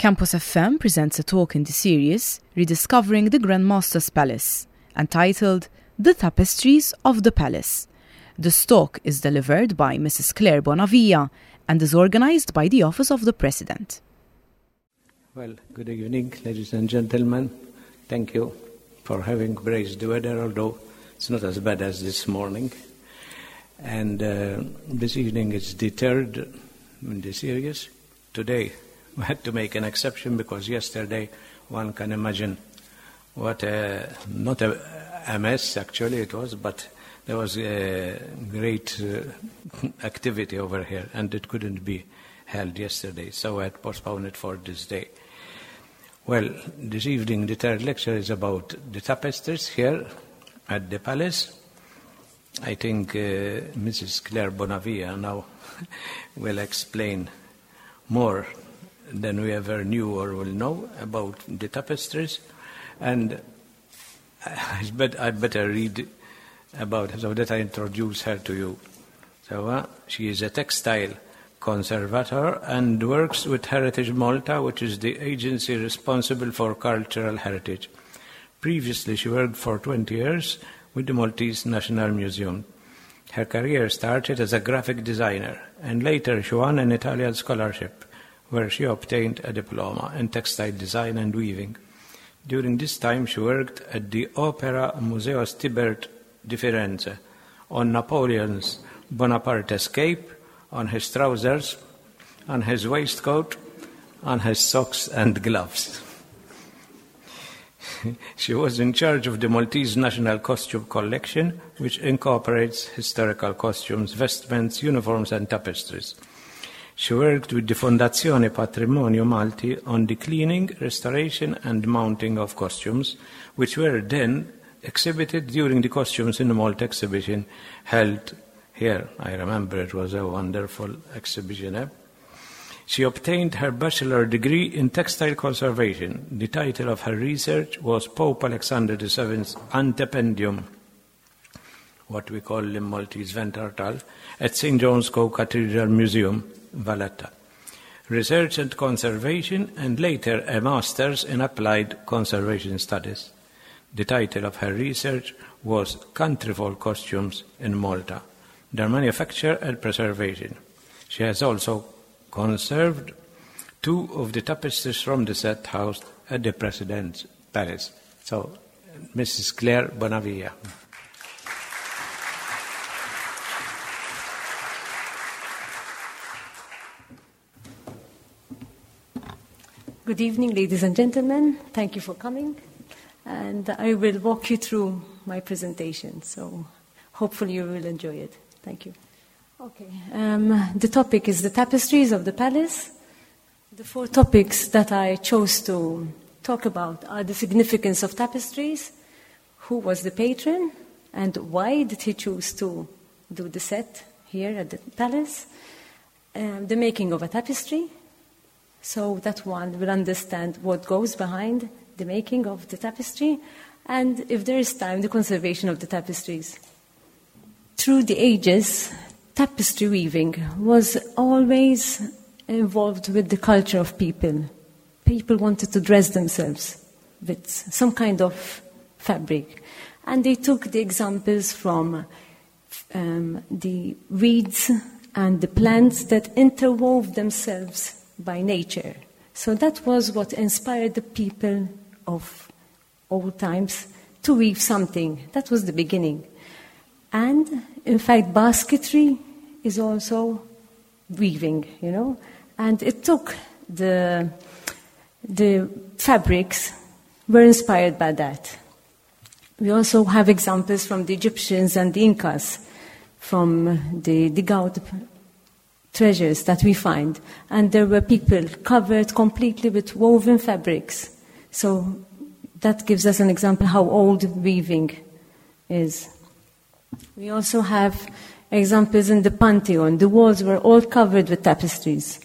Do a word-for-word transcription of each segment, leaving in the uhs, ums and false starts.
Campus F M presents a talk in the series Rediscovering the Grandmaster's Palace, entitled The Tapestries of the Palace. This talk is delivered by Missus Claire Bonavia and is organized by the Office of the President. Well, good evening, ladies and gentlemen. Thank you for having braved the weather, although it's not as bad as this morning. And uh, this evening is the third in the series. Today we had to make an exception because yesterday one can imagine what a, not a, a mess actually it was, but there was a great uh, activity over here and it couldn't be held yesterday, so I had postponed it for this day. Well, this evening the third lecture is about the tapestries here at the palace. I think uh, Missus Claire Bonavia now will explain more than we ever knew or will know about the tapestries, and I bet I'd better read about her so that I introduce her to you. So uh, she is a textile conservator and works with Heritage Malta, which is the agency responsible for cultural heritage. Previously, she worked for twenty years with the Maltese National Museum. Her career started as a graphic designer, and later she won an Italian scholarship, where she obtained a diploma in textile design and weaving. During this time, she worked at the Opera Museo Stibert di Firenze on Napoleon's Bonaparte's cape, on his trousers, on his waistcoat, on his socks and gloves. She was in charge of the Maltese National Costume Collection, which incorporates historical costumes, vestments, uniforms and tapestries. She worked with the Fondazione Patrimonio Malti on the cleaning, restoration and mounting of costumes, which were then exhibited during the Costumes in Malta exhibition held here. I remember it was a wonderful exhibition. Eh? She obtained her bachelor degree in textile conservation. The title of her research was Pope Alexander the seventh's Antependium, what we call in Maltese Ventartal, at Saint John's Co-Cathedral Museum, Valletta. Research and conservation, and later a master's in applied conservation studies. The title of her research was Countryfolk Costumes in Malta, their manufacture and preservation. She has also conserved two of the tapestries from the set housed at the President's Palace. So, Missus Claire Bonavia. Good evening, ladies and gentlemen. Thank you for coming. And I will walk you through my presentation, so hopefully you will enjoy it. Thank you. Okay. Um, the topic is the tapestries of the palace. The four topics that I chose to talk about are the significance of tapestries, who was the patron, and why did he choose to do the set here at the palace, um, the making of a tapestry, so that one will understand what goes behind the making of the tapestry, and if there is time, the conservation of the tapestries. Through the ages, tapestry weaving was always involved with the culture of people. People wanted to dress themselves with some kind of fabric, and they took the examples from um, the weeds and the plants that interwove themselves by nature. So that was what inspired the people of old times to weave something. That was the beginning. And, in fact, basketry is also weaving, you know. And it took the, the fabrics were inspired by that. We also have examples from the Egyptians and the Incas, from the dig out treasures that we find. And there were people covered completely with woven fabrics. So that gives us an example how old weaving is. We also have examples in the Pantheon. The walls were all covered with tapestries.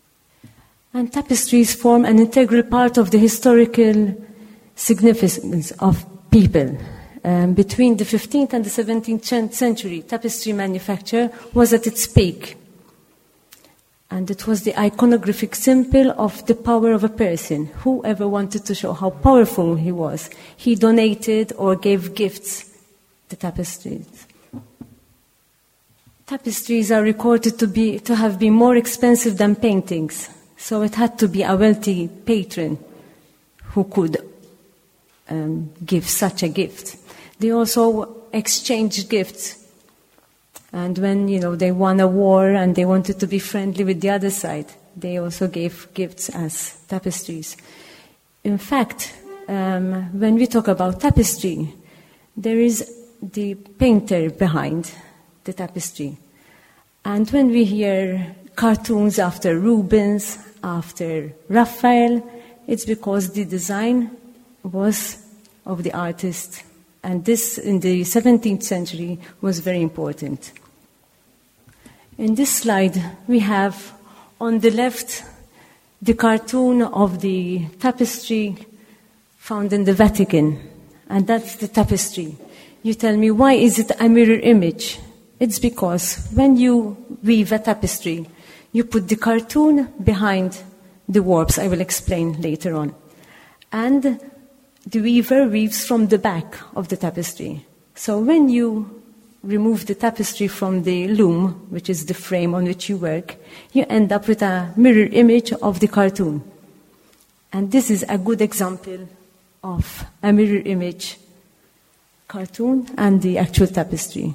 And tapestries form an integral part of the historical significance of people. Um, between the fifteenth and the seventeenth century, tapestry manufacture was at its peak. And it was the iconographic symbol of the power of a person. Whoever wanted to show how powerful he was, he donated or gave gifts to tapestries. Tapestries are recorded to be to have been more expensive than paintings, so it had to be a wealthy patron who could um, give such a gift. They also exchanged gifts. And when, you know, they won a war and they wanted to be friendly with the other side, they also gave gifts as tapestries. In fact, um, when we talk about tapestry, there is the painter behind the tapestry. And when we hear cartoons after Rubens, after Raphael, it's because the design was of the artist. And this, in the seventeenth century, was very important. In this slide, we have on the left the cartoon of the tapestry found in the Vatican, and that's the tapestry. You tell me, why is it a mirror image? It's because when you weave a tapestry, you put the cartoon behind the warps, I will explain later on. And the weaver weaves from the back of the tapestry. So when you remove the tapestry from the loom, which is the frame on which you work, you end up with a mirror image of the cartoon. And this is a good example of a mirror image cartoon and the actual tapestry.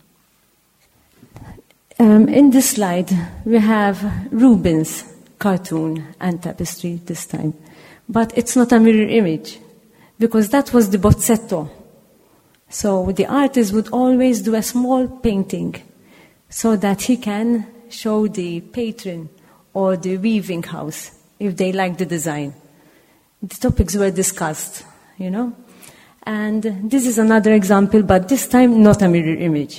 Um, in this slide, we have Rubens' cartoon and tapestry this time. But it's not a mirror image, because that was the bozzetto. So the artist would always do a small painting so that he can show the patron or the weaving house if they like the design. The topics were discussed, you know. And this is another example, but this time not a mirror image.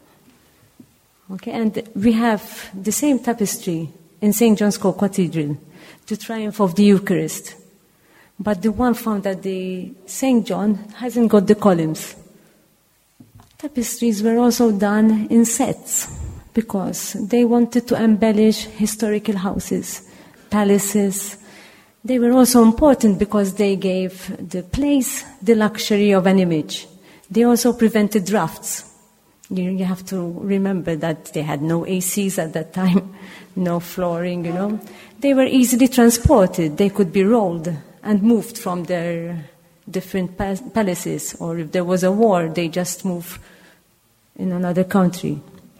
Okay, and we have the same tapestry in Saint John's Court Cathedral, the Triumph of the Eucharist. But the one found at the Saint John hasn't got the columns. Tapestries were also done in sets because they wanted to embellish historical houses, palaces. They were also important because they gave the place the luxury of an image. They also prevented drafts. You, you have to remember that they had no A Cs at that time, no flooring, you know. They were easily transported. They could be rolled and moved from their different palaces, or if there was a war, they just moved in another country.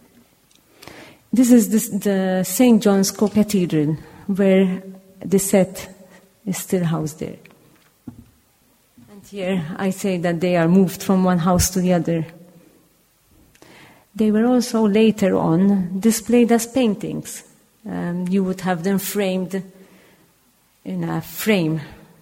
This is the, the Saint John's Court Cathedral, where the set is still housed there. And here I say that they are moved from one house to the other. They were also later on displayed as paintings. Um, you would have them framed in a frame.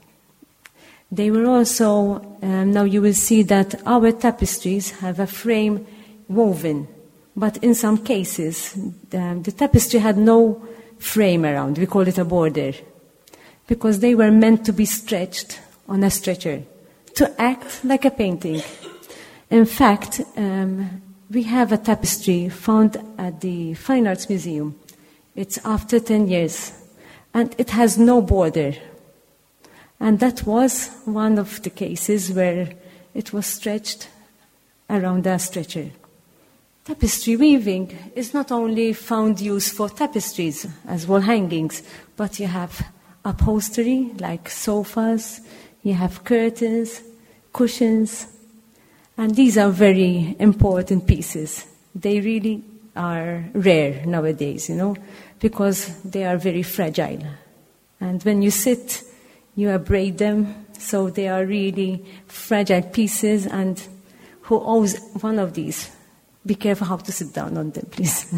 They were also, um, now you will see that our tapestries have a frame woven, but in some cases the, the tapestry had no frame around. We call it a border, because they were meant to be stretched on a stretcher to act like a painting. In fact, um, we have a tapestry found at the Fine Arts Museum. It's after ten years, and it has no border. And that was one of the cases where it was stretched around a stretcher. Tapestry weaving is not only found use for tapestries as wall hangings, but you have upholstery like sofas, you have curtains, cushions, and these are very important pieces. They really are rare nowadays, you know, because they are very fragile. And when you sit, you abrade them, so they are really fragile pieces, and who owns one of these? Be careful how to sit down on them, please.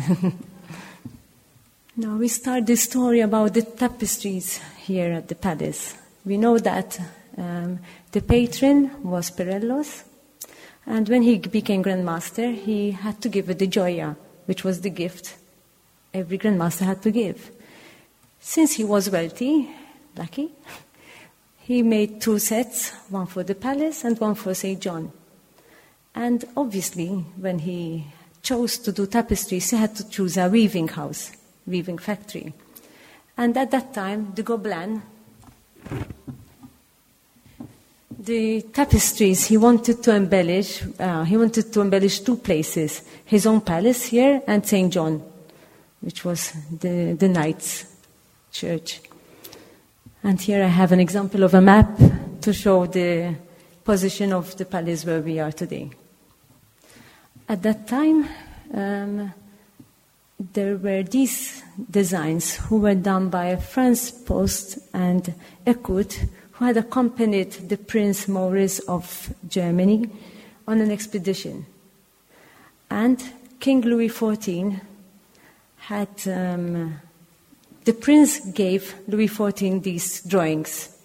Now we start the story about the tapestries here at the palace. We know that um, the patron was Perellos, and when he became Grand Master, he had to give it the Gioia, which was the gift every Grand Master had to give. Since he was wealthy, lucky, he made two sets, one for the palace and one for Saint John. And obviously, when he chose to do tapestries, he had to choose a weaving house, weaving factory. And at that time, the Gobelin, the tapestries he wanted to embellish, uh, he wanted to embellish two places, his own palace here and Saint John, which was the, the Knights' church. And here I have an example of a map to show the position of the palace where we are today. At that time, um, there were these designs who were done by Franz Post and Eckert, who had accompanied the Prince Maurice of Germany on an expedition. And King Louis the fourteenth had, um, the prince gave Louis the fourteenth these drawings.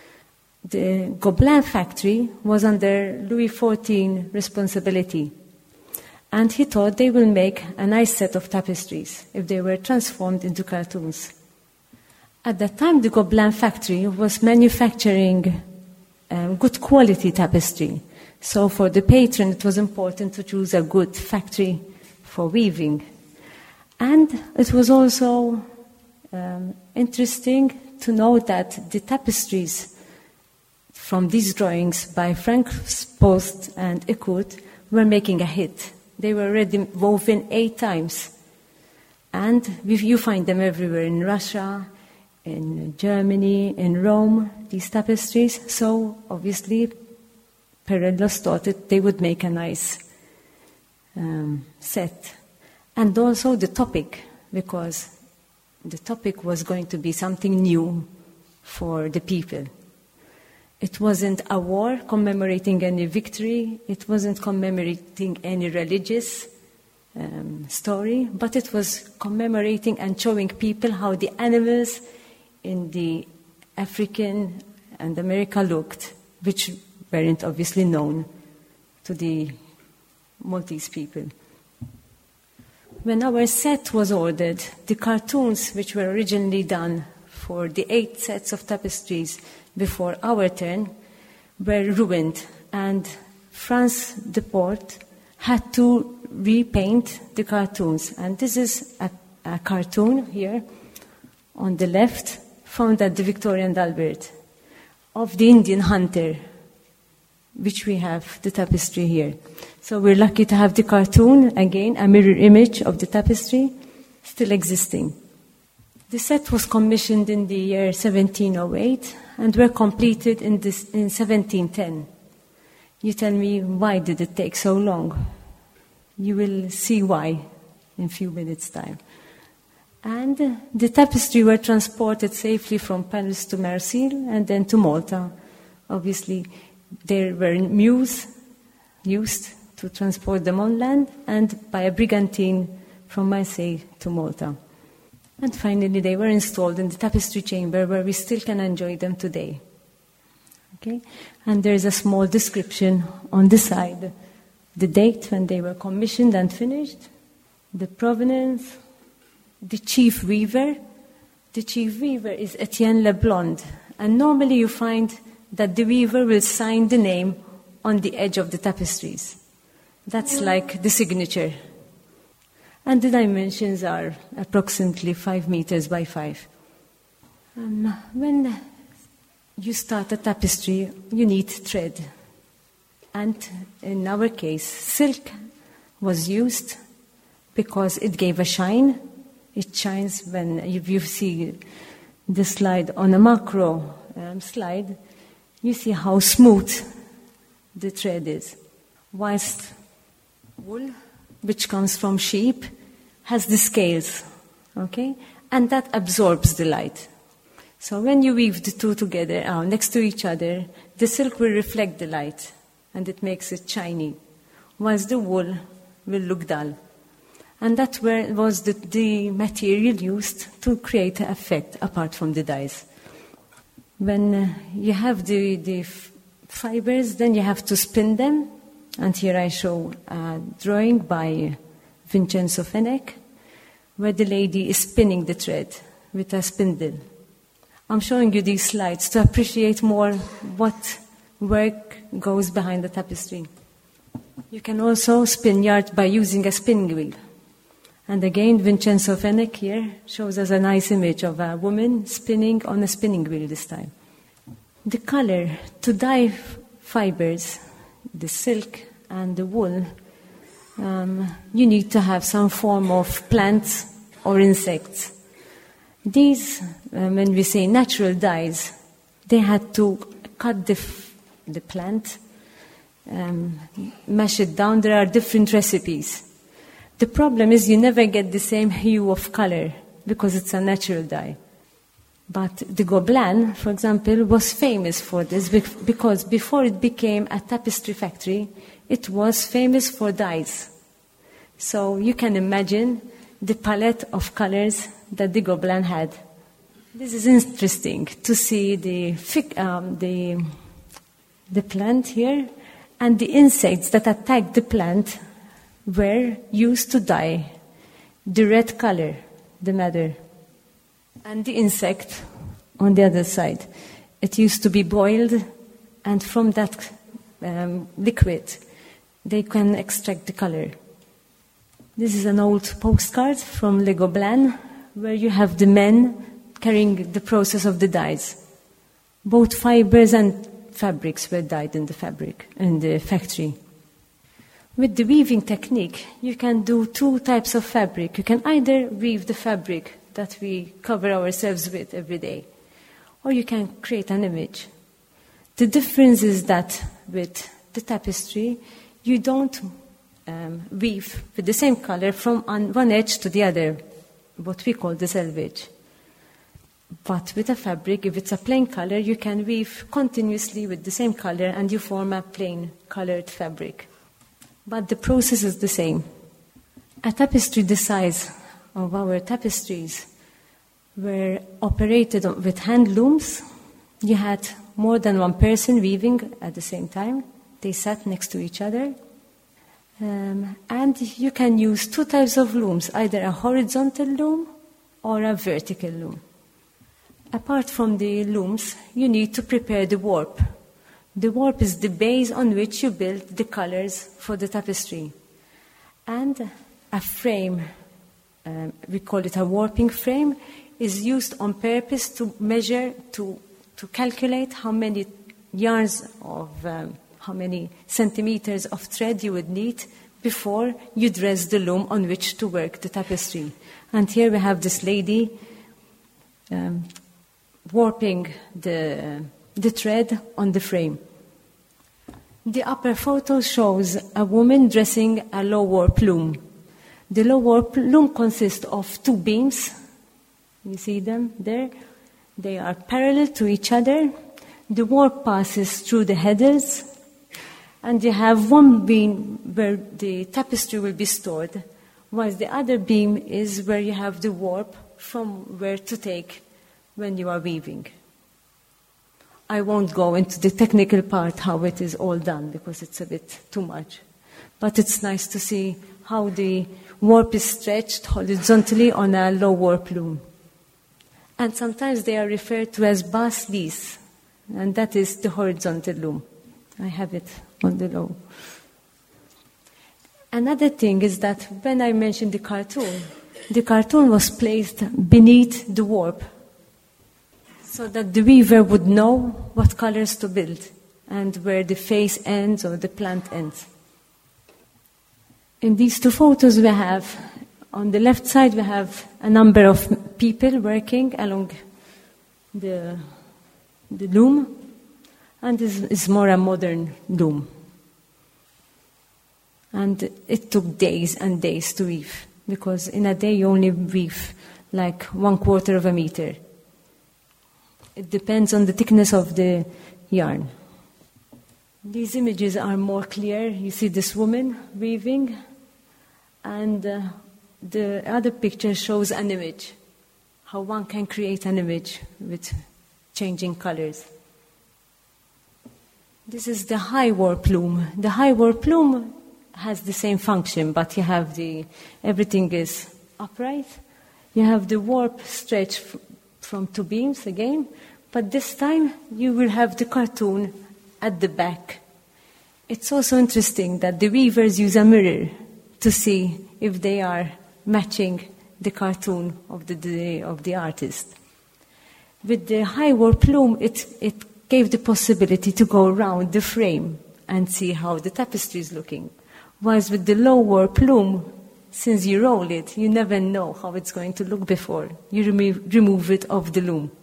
The Gobelin factory was under Louis the fourteenth's responsibility. And he thought they will make a nice set of tapestries if they were transformed into cartoons. At that time, the Gobelin factory was manufacturing um, good quality tapestry. So for the patron, it was important to choose a good factory for weaving. And it was also um, interesting to know that the tapestries from these drawings by Franz Post and Eckert were making a hit. They were already woven eight times. And you find them everywhere in Russia, in Germany, in Rome, these tapestries. So obviously, Perellos thought that they would make a nice um, set. And also the topic, because the topic was going to be something new for the people. It wasn't a war commemorating any victory. It wasn't commemorating any religious um, story, but it was commemorating and showing people how the animals in the African and America looked, which weren't obviously known to the Maltese people. When our set was ordered, the cartoons which were originally done for the eight sets of tapestries before our turn were ruined, and Franz Deport had to repaint the cartoons. And this is a, a cartoon here on the left, found at the Victoria and Albert, of the Indian hunter, which we have the tapestry here. So we're lucky to have the cartoon, again, a mirror image of the tapestry, still existing. The set was commissioned in the year seventeen oh eight and were completed in, this, in seventeen ten. You tell me, why did it take so long? You will see why in a few minutes' time. And the tapestry were transported safely from Paris to Marseille and then to Malta. Obviously, there were mules used to transport them on land, and by a brigantine from Marseille to Malta. And finally, they were installed in the tapestry chamber where we still can enjoy them today. Okay? And there's a small description on the side, the date when they were commissioned and finished, the provenance, the chief weaver. The chief weaver is Etienne Leblond, and normally you find that the weaver will sign the name on the edge of the tapestries. That's like the signature. And the dimensions are approximately five meters by five. Um, when you start a tapestry, you need thread. And in our case, silk was used because it gave a shine. It shines when you, you see the slide on a macro um, slide, you see how smooth the thread is. Whilst wool, which comes from sheep, has the scales, okay? And that absorbs the light. So when you weave the two together, uh, next to each other, the silk will reflect the light, and it makes it shiny, whilst the wool will look dull. And that were, was the, the material used to create the effect, apart from the dyes. When uh, you have the, the f- fibers, then you have to spin them. And here I show a drawing by Vincenzo Fenech, where the lady is spinning the thread with a spindle. I'm showing you these slides to appreciate more what work goes behind the tapestry. You can also spin yarn by using a spinning wheel. And again, Vincenzo Fenech here shows us a nice image of a woman spinning on a spinning wheel this time. The color, to dye fibers, the silk and the wool, um, you need to have some form of plants or insects. These, um, when we say natural dyes, they had to cut the, f- the plant, um, mash it down. There are different recipes. The problem is you never get the same hue of color because it's a natural dye. But the Gobelin, for example, was famous for this because before it became a tapestry factory, it was famous for dyes. So you can imagine the palette of colors that the Gobelin had. This is interesting to see the um, the the plant here, and the insects that attacked the plant were used to dye the red color, the madder, and the insect on the other side. It used to be boiled, and from that um, liquid, they can extract the color. This is an old postcard from Le Gobelin, where you have the men carrying the process of the dyes. Both fibers and fabrics were dyed in the fabric, in the factory. With the weaving technique, you can do two types of fabric. You can either weave the fabric that we cover ourselves with every day, or you can create an image. The difference is that with the tapestry, you don't um, weave with the same color from one edge to the other, what we call the selvage. But with a fabric, if it's a plain color, you can weave continuously with the same color and you form a plain colored fabric. But the process is the same. A tapestry the size of our tapestries were operated with hand looms. You had more than one person weaving at the same time. They sat next to each other. Um, and you can use two types of looms, either a horizontal loom or a vertical loom. Apart from the looms, you need to prepare the warp. The warp is the base on which you build the colors for the tapestry. And a frame, um, we call it a warping frame, is used on purpose to measure, to, to calculate how many yards of, um, how many centimeters of thread you would need before you dress the loom on which to work the tapestry. And here we have this lady um, warping the, the thread on the frame. The upper photo shows a woman dressing a low warp loom. The low warp loom consists of two beams. You see them there? They are parallel to each other. The warp passes through the headers, and you have one beam where the tapestry will be stored, while the other beam is where you have the warp from where to take when you are weaving. I won't go into the technical part, how it is all done, because it's a bit too much. But it's nice to see how the warp is stretched horizontally on a low warp loom. And sometimes they are referred to as bas-lis, and that is the horizontal loom. I have it on the low. Another thing is that when I mentioned the cartoon, the cartoon was placed beneath the warp, so that the weaver would know what colors to build and where the face ends or the plant ends. In these two photos we have, on the left side we have a number of people working along the, the loom, and this is more a modern loom. And it took days and days to weave, because in a day you only weave like one quarter of a meter. It depends on the thickness of the yarn. These images are more clear. You see this woman weaving, and uh, the other picture shows an image, how one can create an image with changing colors. This is the high warp loom. The high warp loom has the same function, but you have the, everything is upright. You have the warp stretch f- from two beams again, but this time you will have the cartoon at the back. It's also interesting that the weavers use a mirror to see if they are matching the cartoon of the, the, of the artist. With the high warp loom, it, it gave the possibility to go around the frame and see how the tapestry is looking. Whilst with the low warp loom, since you roll it, you never know how it's going to look before you remove, remove it off the loom.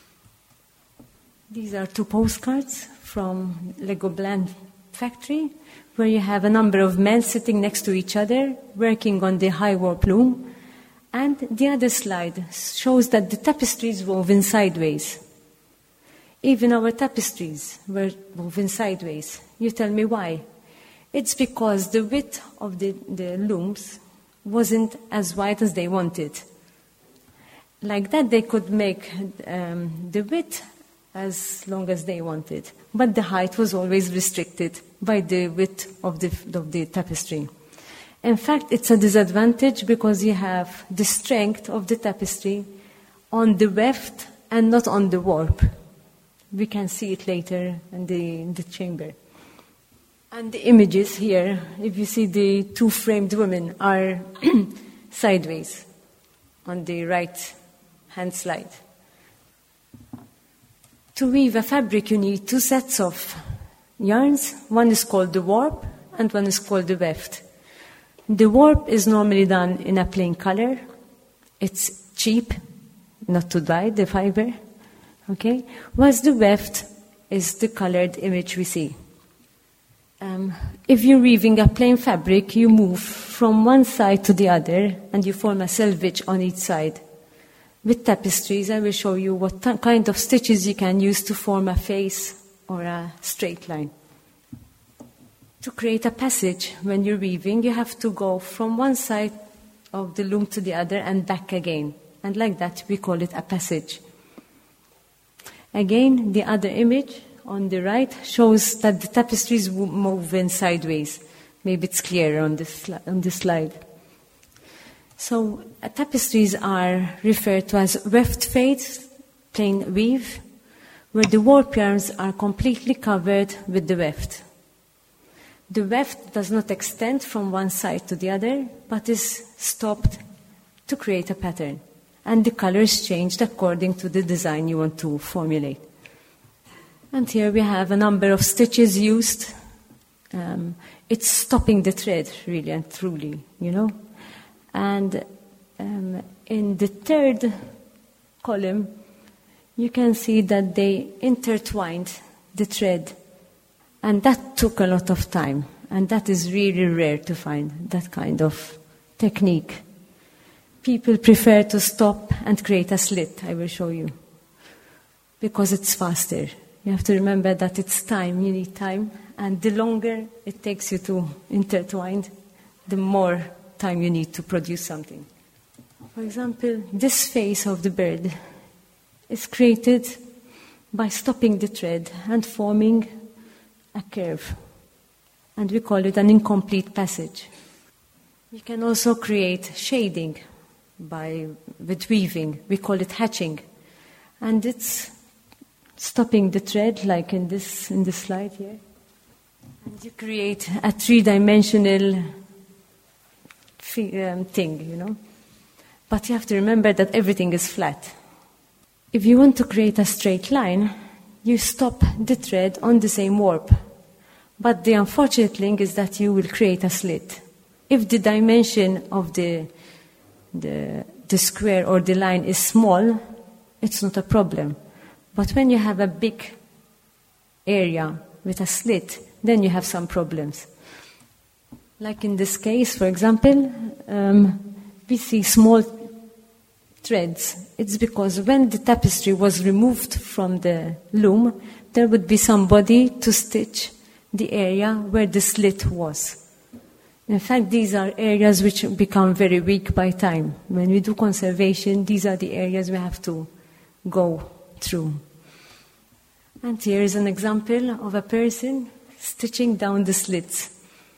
These are two postcards from Lego Bland factory, where you have a number of men sitting next to each other, working on the high warp loom. And the other slide shows that the tapestry is woven sideways. Even our tapestries were woven sideways. You tell me why? It's because the width of the, the looms wasn't as wide as they wanted. Like that, they could make um, the width as long as they wanted. But the height was always restricted by the width of the, of the tapestry. In fact, it's a disadvantage because you have the strength of the tapestry on the weft and not on the warp. We can see it later in the, in the chamber. And the images here, if you see the two framed women, are sideways on the right hand slide. To weave a fabric, you need two sets of yarns. One is called the warp and one is called the weft. The warp is normally done in a plain color. It's cheap, not to dye the fiber. Okay? Whilst the weft is the colored image we see. Um, if you're weaving a plain fabric, you move from one side to the other and you form a selvage on each side. With tapestries, I will show you what t- kind of stitches you can use to form a face or a straight line. To create a passage when you're weaving, you have to go from one side of the loom to the other and back again. And like that, we call it a passage. Again, the other image on the right shows that the tapestry is moving sideways. Maybe it's clearer on this, sli- on this slide. So uh, tapestries are referred to as weft fades, plain weave, where the warp yarns are completely covered with the weft. The weft does not extend from one side to the other, but is stopped to create a pattern. And the color is changed according to the design you want to formulate. And here we have a number of stitches used. Um, it's stopping the thread, really and truly, you know. And um, in the third column, you can see that they intertwined the thread. And that took a lot of time. And that is really rare to find, that kind of technique. People prefer to stop and create a slit, I will show you. Because it's faster. You have to remember that it's time, you need time. And the longer it takes you to intertwine, the more time you need to produce something. For example, this face of the bird is created by stopping the thread and forming a curve. And we call it an incomplete passage. You can also create shading by with weaving. We call it hatching. And it's stopping the thread, like in this in this slide here. And you create a three-dimensional um, thing, you know. But you have to remember that everything is flat. If you want to create a straight line, you stop the thread on the same warp. But the unfortunate thing is that you will create a slit. If the dimension of the, the, the square or the line is small, it's not a problem. But when you have a big area with a slit, then you have some problems. Like in this case, for example, um, we see small threads. It's because when the tapestry was removed from the loom, there would be somebody to stitch the area where the slit was. In fact, these are areas which become very weak by time. When we do conservation, these are the areas we have to go through. And here is an example of a person stitching down the slits.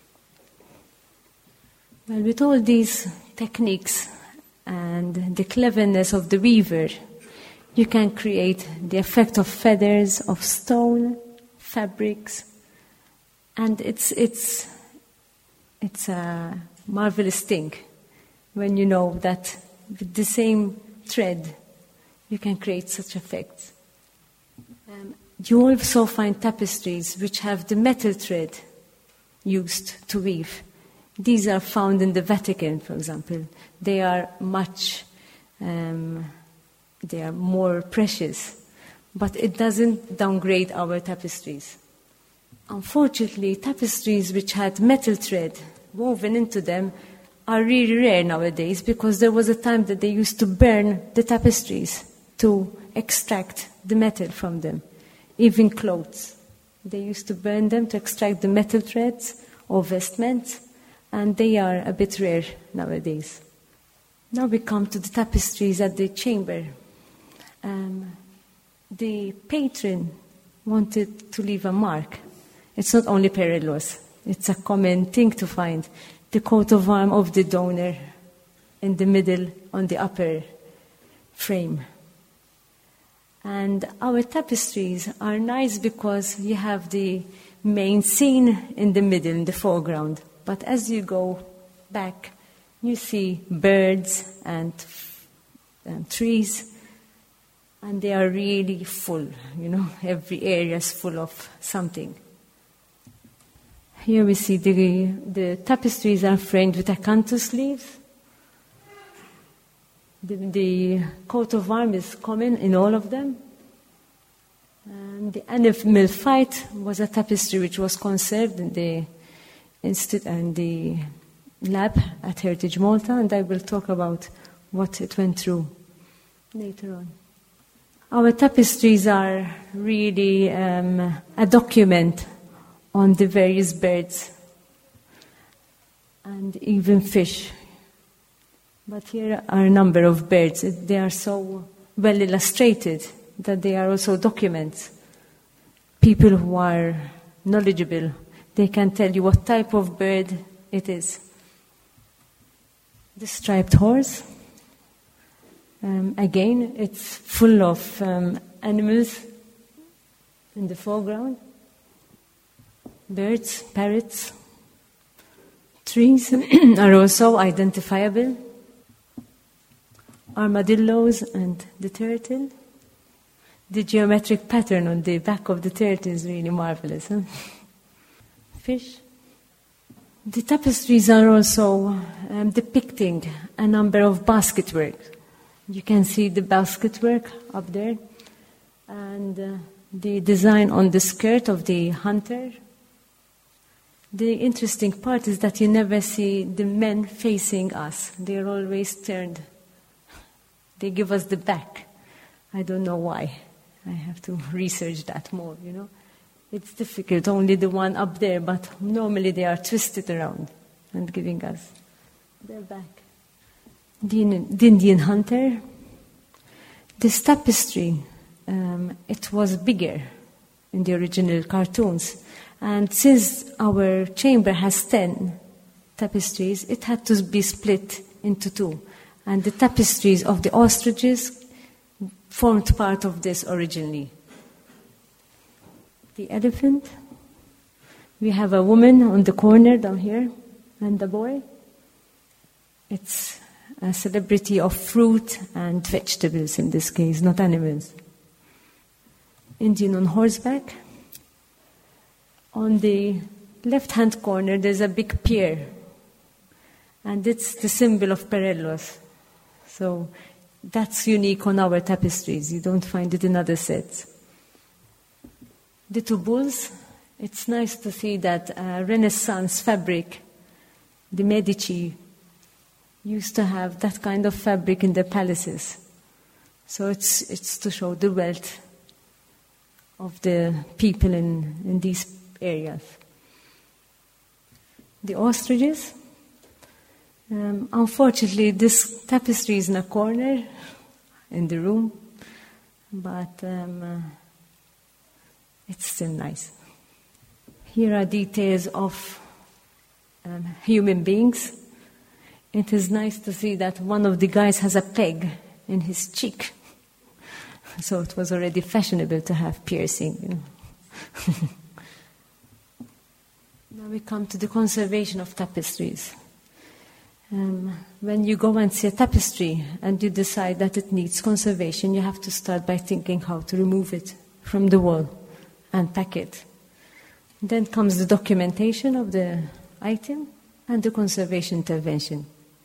Well, with all these techniques and the cleverness of the weaver, you can create the effect of feathers, of stone, fabrics, and it's it's it's a marvelous thing. when you know that with the same thread you can create such effects. Um, you also find tapestries which have the metal thread used to weave. These are found in the Vatican, for example. They are much, um, they are more precious, but it doesn't downgrade our tapestries. Unfortunately, tapestries which had metal thread woven into them are really rare nowadays, because there was a time that they used to burn the tapestries to extract the metal from them. Even clothes. They used to burn them to extract the metal threads or vestments, and they are a bit rare nowadays. Now we come to the tapestries at the chamber. Um, the patron wanted to leave a mark. It's not only Perellos. It's a common thing to find. The coat of arms of the donor in the middle on the upper frame. And our tapestries are nice because you have the main scene in the middle, in the foreground. But as you go back, you see birds and, and trees, and they are really full, you know, every area is full of something. Here we see the, the tapestries are framed with acanthus leaves. The, the coat of arms is common in all of them. And the animal fight was a tapestry which was conserved in the, insti- in the lab at Heritage Malta, and I will talk about what it went through later on. Our tapestries are really um, a document on the various birds and even fish. But here are a number of birds. They are so well illustrated that they are also documents. People who are knowledgeable, they can tell you what type of bird it is. The striped horse, um, again, it's full of um, animals in the foreground. Birds, parrots, trees are also identifiable. Armadillos and the turtle. The geometric pattern on the back of the turtle is really marvelous. Huh? Fish. The tapestries are also um, depicting a number of basketwork. You can see the basketwork up there, and uh, the design on the skirt of the hunter. The interesting part is that you never see the men facing us. They are always turned. They give us the back. I don't know why. I have to research that more, you know. It's difficult, only the one up there, but normally they are twisted around and giving us their back. The, the Indian hunter. This tapestry, um, it was bigger in the original cartoons. And since our chamber has ten tapestries, it had to be split into two. And the tapestries of the ostriches formed part of this originally. The elephant. We have a woman on the corner down here, and a boy. It's a celebrity of fruit and vegetables in this case, not animals. Indian on horseback. On the left-hand corner, there's a big pier, and it's the symbol of Perellos. So that's unique on our tapestries. You don't find it in other sets. The two bulls. It's nice to see that uh, Renaissance fabric, the Medici, used to have that kind of fabric in their palaces. So it's it's to show the wealth of the people in, in these areas. The ostriches. Um, unfortunately, this tapestry is in a corner in the room, but um, uh, it's still nice. Here are details of um, human beings. It is nice to see that one of the guys has a peg in his cheek. So it was already fashionable to have piercing. You know. Now we come to the conservation of tapestries. Um, when you go and see a tapestry and you decide that it needs conservation, you have to start by thinking how to remove it from the wall and pack it. Then comes the documentation of the item and the conservation intervention.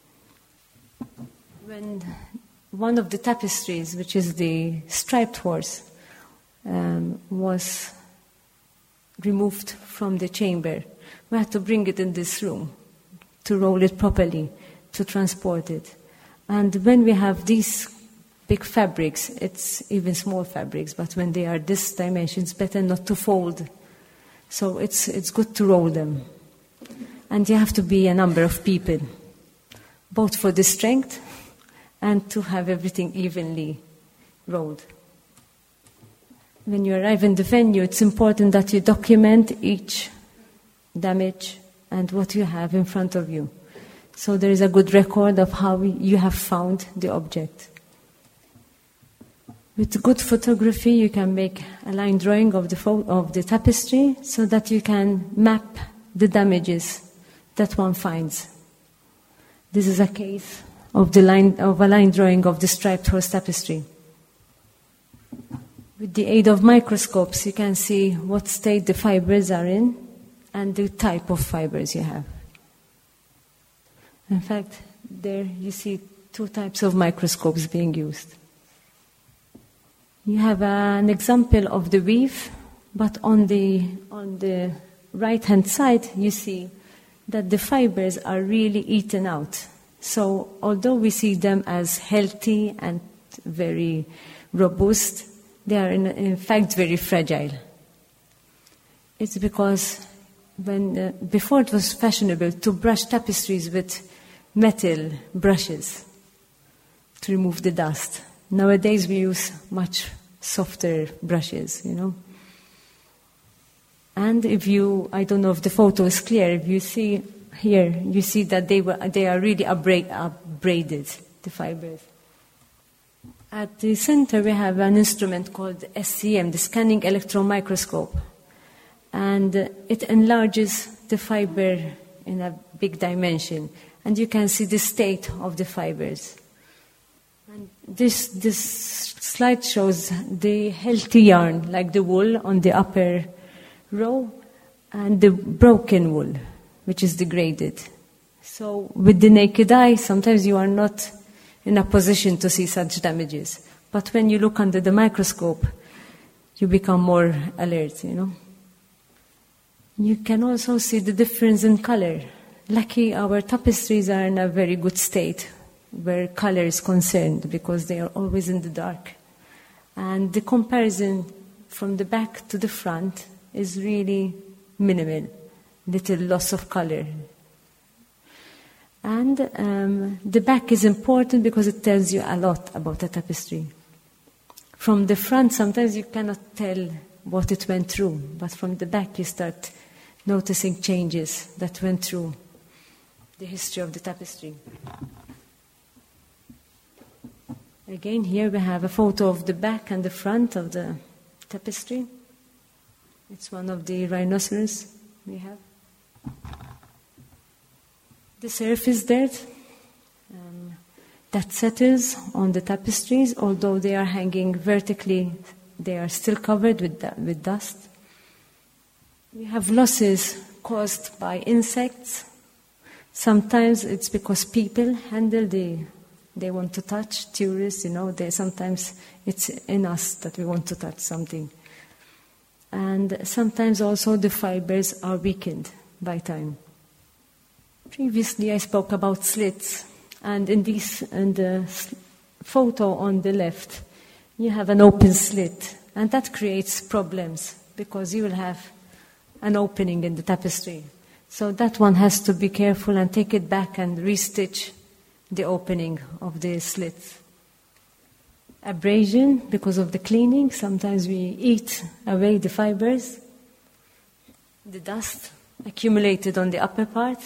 When one of the tapestries, which is the striped horse, um, was removed from the chamber, we had to bring it in this room to roll it properly, to transport it. And when we have these big fabrics, it's even small fabrics, but when they are this dimension, it's better not to fold. So it's it's good to roll them. And you have to be a number of people, both for the strength and to have everything evenly rolled. When you arrive in the venue, it's important that you document each damage and what you have in front of you. So there is a good record of how you have found the object. With good photography, you can make a line drawing of the fo- of the tapestry so that you can map the damages that one finds. This is a case of the line of a line drawing of the striped horse tapestry. With the aid of microscopes, you can see what state the fibers are in and the type of fibers you have. In fact, there you see two types of microscopes being used. You have an example of the weave, but on the on the right-hand side, you see that the fibers are really eaten out. So although we see them as healthy and very robust, they are in, in fact very fragile. It's because when uh, before it was fashionable to brush tapestries with metal brushes to remove the dust. Nowadays we use much softer brushes, you know. And if you, I don't know if the photo is clear, if you see here, you see that they were they are really abra- abraded, the fibers. At the center we have an instrument called S C M, the scanning electron microscope. And uh, it enlarges the fiber in a big dimension. And you can see the state of the fibers. And this, this slide shows the healthy yarn, like the wool on the upper row, and the broken wool, which is degraded. So with the naked eye, sometimes you are not in a position to see such damages. But when you look under the microscope, you become more alert, you know. You can also see the difference in color. Lucky our tapestries are in a very good state where color is concerned because they are always in the dark. And the comparison from the back to the front is really minimal, little loss of color. And um, the back is important because it tells you a lot about a tapestry. From the front, sometimes you cannot tell what it went through, but from the back you start noticing changes that went through the history of the tapestry. Again, here we have a photo of the back and the front of the tapestry. It's one of the rhinoceros we have. The surface dirt um, that settles on the tapestries, although they are hanging vertically, they are still covered with, da- with dust. We have losses caused by insects. Sometimes it's because people handle the, they want to touch, tourists, you know, they sometimes it's in us that we want to touch something. And sometimes also the fibers are weakened by time. Previously I spoke about slits, and in this in the photo on the left, you have an open slit, and that creates problems because you will have an opening in the tapestry. So that one has to be careful and take it back and restitch the opening of the slits. Abrasion, because of the cleaning, sometimes we eat away the fibers. The dust accumulated on the upper part,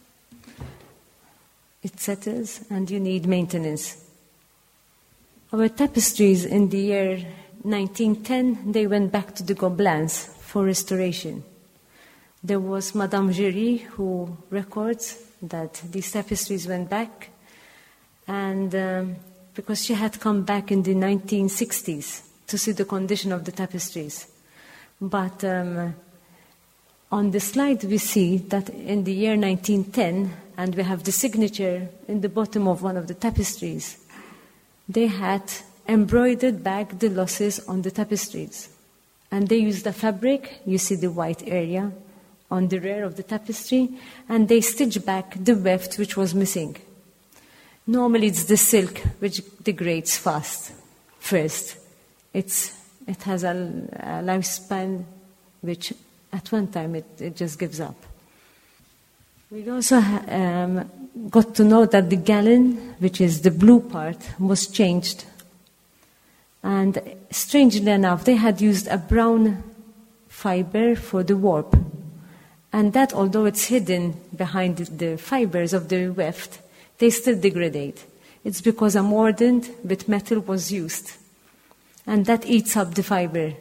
it settles and you need maintenance. Our tapestries in the year nineteen ten, they went back to the Gobelins for restoration. There was Madame Giry who records that these tapestries went back, and um, because she had come back in the nineteen sixties to see the condition of the tapestries. But um, on the slide we see that in the year nineteen ten, and we have the signature in the bottom of one of the tapestries, they had embroidered back the losses on the tapestries. And they used the fabric, you see the white area on the rear of the tapestry, and they stitched back the weft which was missing. Normally it's the silk which degrades fast first. It's, it has a, a lifespan which at one time it, it just gives up. We also um, got to know that the gallon, which is the blue part, was changed. And strangely enough, they had used a brown fiber for the warp. And that, although it's hidden behind the fibers of the weft, they still degrade. It's because a mordant with metal was used. And that eats up the fiber.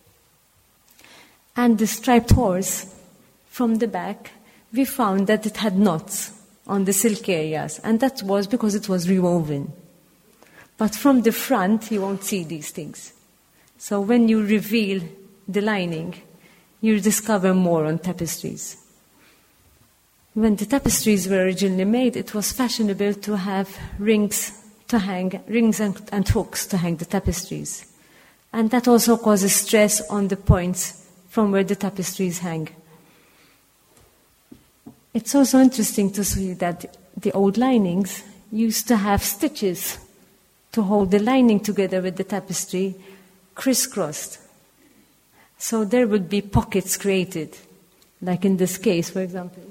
And the striped horse, from the back, we found that it had knots on the silk areas. And that was because it was rewoven. But from the front, you won't see these things. So when you reveal the lining, you discover more on tapestries. When the tapestries were originally made, it was fashionable to have rings to hang, rings and, and hooks to hang the tapestries. And that also causes stress on the points from where the tapestries hang. It's also interesting to see that the old linings used to have stitches to hold the lining together with the tapestry, crisscrossed. So there would be pockets created, like in this case, for example.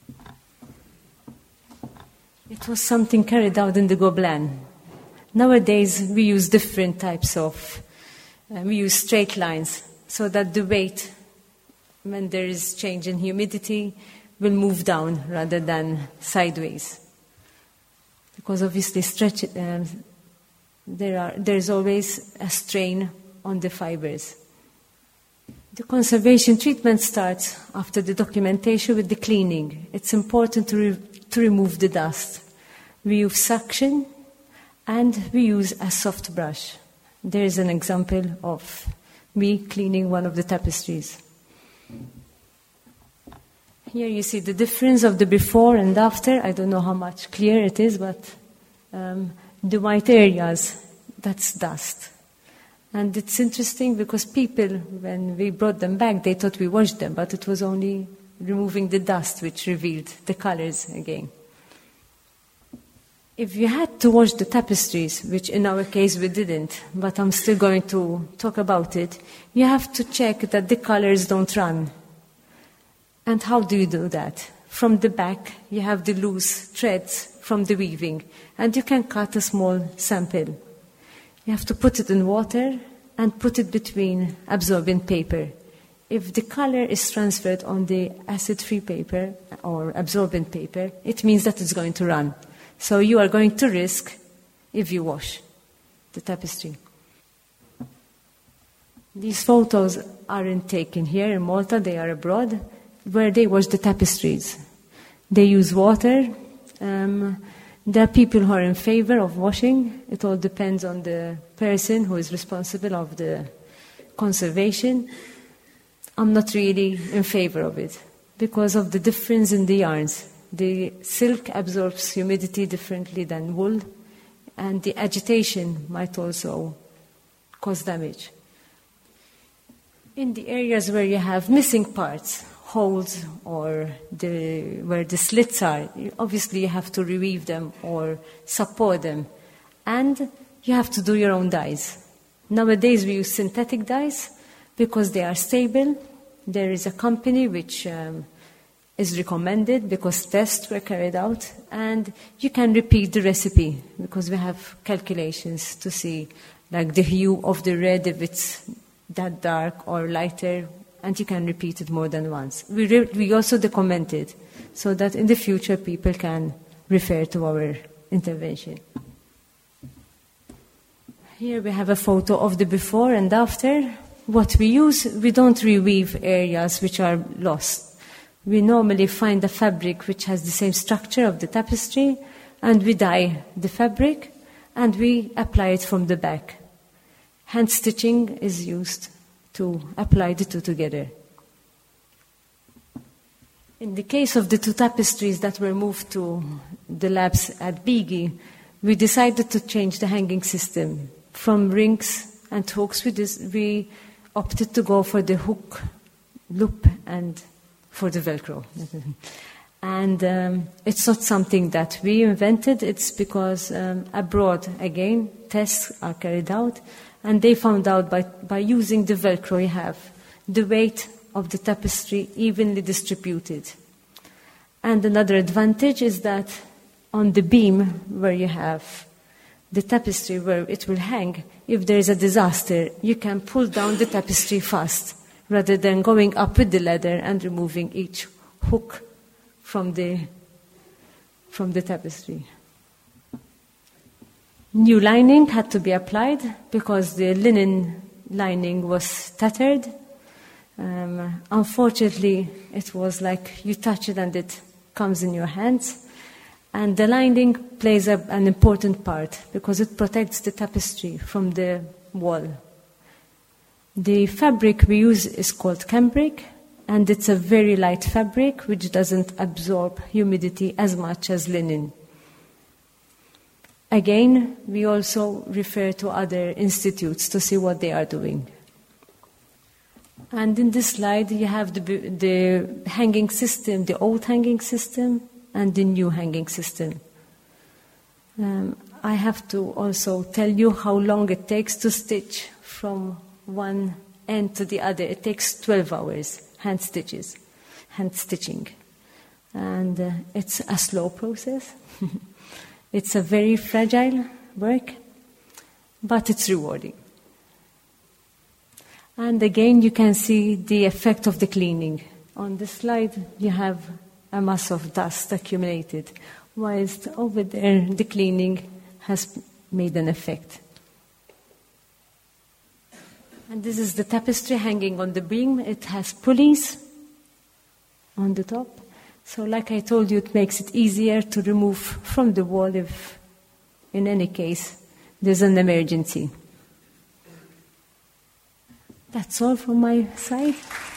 It was something carried out in the Gobelin. Nowadays, we use different types of, uh, we use straight lines, so that the weight, when there is change in humidity, will move down rather than sideways. Because obviously stretch, um, there are, there's always a strain on the fibers. The conservation treatment starts after the documentation with the cleaning. It's important to, re- to remove the dust. We use suction and we use a soft brush. There is an example of me cleaning one of the tapestries. Here you see the difference of the before and after. I don't know how much clear it is, but um, the white areas, that's dust. And it's interesting because people, when we brought them back, they thought we washed them, but it was only removing the dust which revealed the colors again. If you had to wash the tapestries, which in our case we didn't, but I'm still going to talk about it, you have to check that the colors don't run. And how do you do that? From the back, you have the loose threads from the weaving, and you can cut a small sample. You have to put it in water and put it between absorbent paper. If the color is transferred on the acid-free paper or absorbent paper, it means that it's going to run. So you are going to risk if you wash the tapestry. These photos aren't taken here in Malta, they are abroad, where they wash the tapestries. They use water. Um, there are people who are in favor of washing. It all depends on the person who is responsible of the conservation. I'm not really in favor of it because of the difference in the yarns. The silk absorbs humidity differently than wool, and the agitation might also cause damage. In the areas where you have missing parts, holes or the, where the slits are, obviously you have to reweave them or support them. And you have to do your own dyes. Nowadays we use synthetic dyes because they are stable. There is a company which um, is recommended because tests were carried out, and you can repeat the recipe because we have calculations to see like the hue of the red, if it's that dark or lighter, and you can repeat it more than once. We, re- we also document it so that in the future people can refer to our intervention. Here we have a photo of the before and after. What we use, we don't reweave areas which are lost. we normally find a fabric which has the same structure of the tapestry, and we dye the fabric, and we apply it from the back. Hand stitching is used to apply the two together. In the case of the two tapestries that were moved to the labs at B G I, we decided to change the hanging system. From rings and hooks, we, dis- we opted to go for the hook, loop, and for the Velcro. And um, it's not something that we invented, it's because um, abroad, again, tests are carried out, and they found out by, by using the Velcro you have the weight of the tapestry evenly distributed. And another advantage is that on the beam where you have the tapestry where it will hang, if there is a disaster, you can pull down the tapestry fast, rather than going up with the ladder and removing each hook from the, from the tapestry. New lining had to be applied because the linen lining was tattered. Um, unfortunately, it was like you touch it and it comes in your hands. And the lining plays a, an important part because it protects the tapestry from the wall. The fabric we use is called cambric, and it's a very light fabric which doesn't absorb humidity as much as linen. Again, we also refer to other institutes to see what they are doing. And in this slide, you have the, the hanging system, the old hanging system, and the new hanging system. Um, I have to also tell you how long it takes to stitch from one end to the other. It takes twelve hours, hand stitches, hand stitching. And uh, it's a slow process. It's a very fragile work, but it's rewarding. And again, you can see the effect of the cleaning. On this slide, you have a mass of dust accumulated, whilst over there, the cleaning has made an effect. And this is the tapestry hanging on the beam. It has pulleys on the top. So like I told you, it makes it easier to remove from the wall if, in any case, there's an emergency. That's all from my side.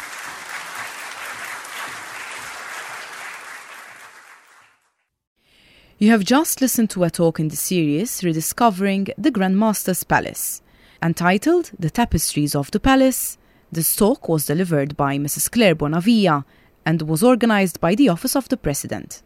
You have just listened to a talk in the series Rediscovering the Grand Master's Palace. Entitled The Tapestries of the Palace, this talk was delivered by Missus Claire Bonavia and was organized by the Office of the President.